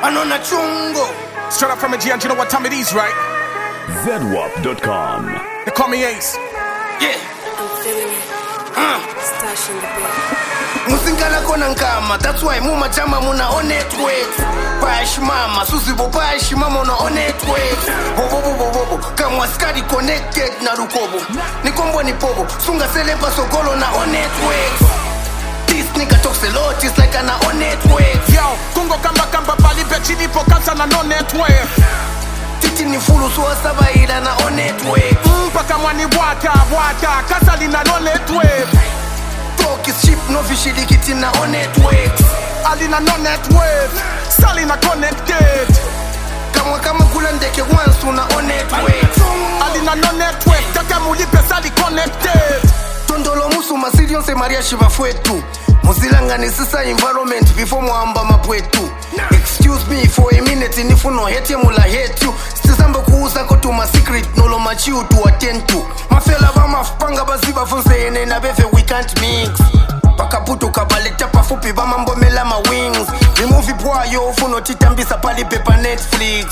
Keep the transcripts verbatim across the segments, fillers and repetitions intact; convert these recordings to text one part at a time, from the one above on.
Anona chungo. Straight up from a G, and you know what time it is, right? zedwap dot com. They call me Ace. Yeah. I'm feeling it. Uh. Stash in the bed. Musingala kona nkama. That's why muma chama muna on network. Pash mama. Susi bo pash mama una on network. Bobo bobo bobo. Kamwa skadi connected na rukobo. Nikombo ni pobo. Sunga selepa sokolo na on network. This nigga talks a lot. It's like an on network. Yo, kungo kamba kamba pali pechini po kansa na no network. Titi ni fulu suwa saba ila na on network. Mpaka mwani wata wata kasa lina no network. Talk is cheap, no vishidikiti na on network. Alina no network. Salina connected. Kamwa kama kula ndeke once una on network. Alina no network. Taka mulipe sali connected. Tondolo musu masirion se maria shiva fwetu. Muzilanga ni sisa environment before muamba mapwetu. Excuse me for a minute nifu no hate mula hate you. Stisamba kuusa kotu ma secret nolo machiu to attend to. Mafela bama fpanga baziba funse ene na befe we can't mix. Pakaputu kabaleta pafupi bama mbomela ma wings. Remove poa yo ufuno titambisa pali pepa Netflix.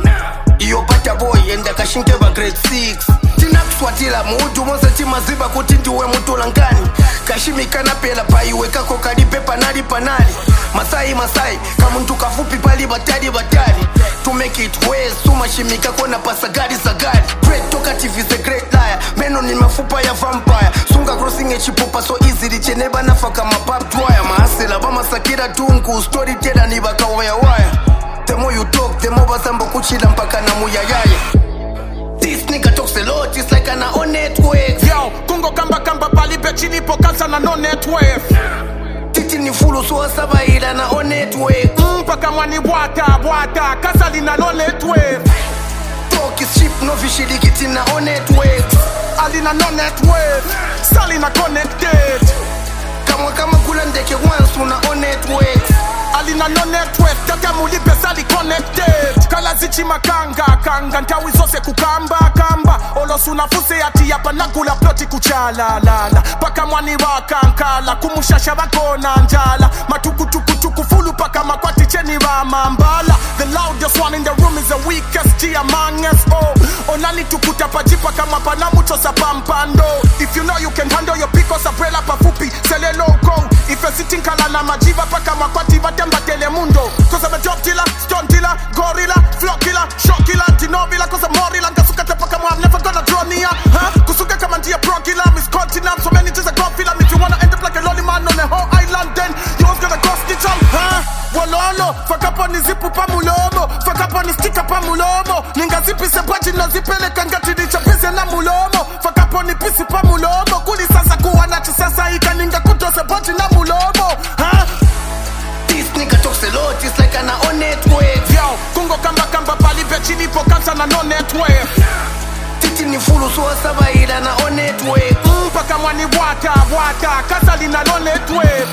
Iyo bata boy enda kashinke ba grade six. Tina kuswatila muudu monsa tima ziba kutindi we mutu langani. Kashimi kanapela pa iwe kako karipe panali panali. Masai Masai kamuntu kafupi pali batari batari. To make it way suma shimika kona pasagari sagari. Great talkative is a great liar. Meno ni mafupa ya vampire. Sunga crossing a chipupa so easy licheneba nafaka mapap dwyer. Mahasela bama sakira tunku storyteller ni baka waya waya. The more you talk, the more basambo kuchila mpaka na muyayaya. This nigga talks a lot, it's like an on network. Yo, kungo kamba kamba pali pechini po kansa na no network. Titi ni fulu suwa saba ila na on network. Mpaka mwani wata wata kasa lina no network. Talk is cheap, no vishidikiti na on network. Alina no network. Salina connected. Kamwa kama kula ndeke once una on network. Alina no network, taka mulipe sali connected. Kala zichi makanga, kanga ntawi zose kukamba, kamba Olo sunafuse ati yapa nagula ploti kuchala, lala Paka mwani wakankala, kumushasha wakona njala Matuku tuku tuku fulu paka makwati cheni wa mambala. The loudest one in the room is the weakest G among us, oh Onani tukuta pajipa kama panamucho sa pampando. If you know you can handle your piko saprela pafupi, sele loco. If you're sitting kala na majiva paka makwati vatemba telemundo. Cause I'm a job killer, stunt killer, gorilla, flock killer, shock killer, Tinovilla. Cause I'm morila, kasukate paka mo, I'm never gonna draw near. Huh? Kusuka kama ndia pro killer, Miss Continent. So many things I can't feel. If you wanna end up like a lonely man on the whole island, then yours gonna cost it all. Huh? Wololo, fuck up on the zipu pa mulomo. Fuck up on the sticker pa mulomo. Ninga zipi se baji no zipele kangati di chapise na mulomo. Fuck up on the pisi pa mulomo. Kuli sasa kuwana chisasa ika ninga kuto se baji na mulomo. Huh? This nigga talks a lot, it's like an on network. Yo, kungo kamba kamba pali pechini po kansa na no network. Titi ni fulu suwa saba ila na on network. Mpaka mwani wata wata kasa lina no network.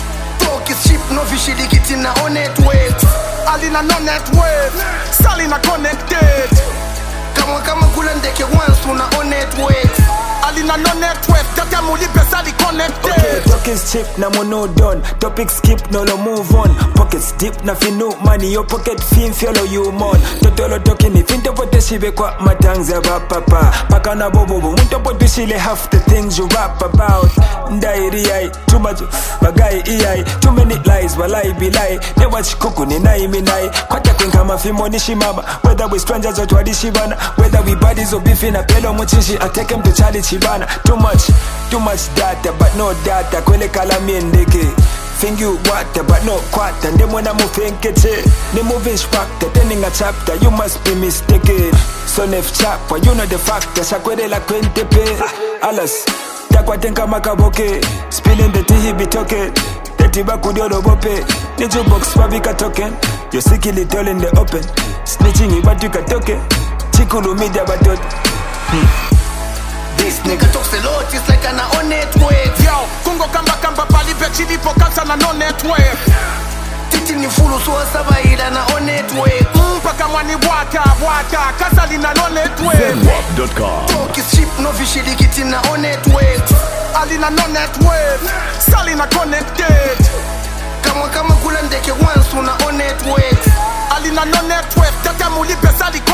Talk is cheap, no vishidikiti na on network. Alina no network. Salina connected. Kamwa kama kula ndeke once una on network. Alina no network, taka mulipe sali connected. Okay, talk is cheap, na mono done. Topic skip, no lo move on. Pockets deep, na finu money. Your pocket fin follow you mon. Totolo talking, if into pote shibe kwa matangza papa. Paka na bobo, munto pote shile half the things you rap about. Ndairi ai, too much bagay ai. Too many lies, walai be lie. Ne watch kuku ni nai minai. Kwata kwenka mafimo ni shimama. Whether we strangers or twadishibana. Whether we buddies or beefing a pelo muchishi. I take him to Charlie Chibana. Too much, too much data, but no data. Kwele kala miendeke. Think you water, but no quarter. Them when I move think it's it. They moving factor, turning a chapter. You must be mistaken. So nef chapa, you know the factor. Sakwede la kwente pe. Alas, takwa tenka makaboke. Spilling the tea he be talking. The tibaku diolo bope. Niju box pavika token. You're sickly tall in the open. Snitching you but you can talk it. Chikulu media but don't. Hmm. This nigga talks a lot, it's like an on network. Yo, kungo kamba kamba pali pechini po kansa na no network. Titi ni fulu suwa saba ila na on network. Mpaka mwani wata wata kasa lina no network. zedwap dot com. Talk is cheap, no vishidikiti na on network. Alina no network. Salina connected. Kamwa kama kula ndeke once una on network. na no network tata mulipe sali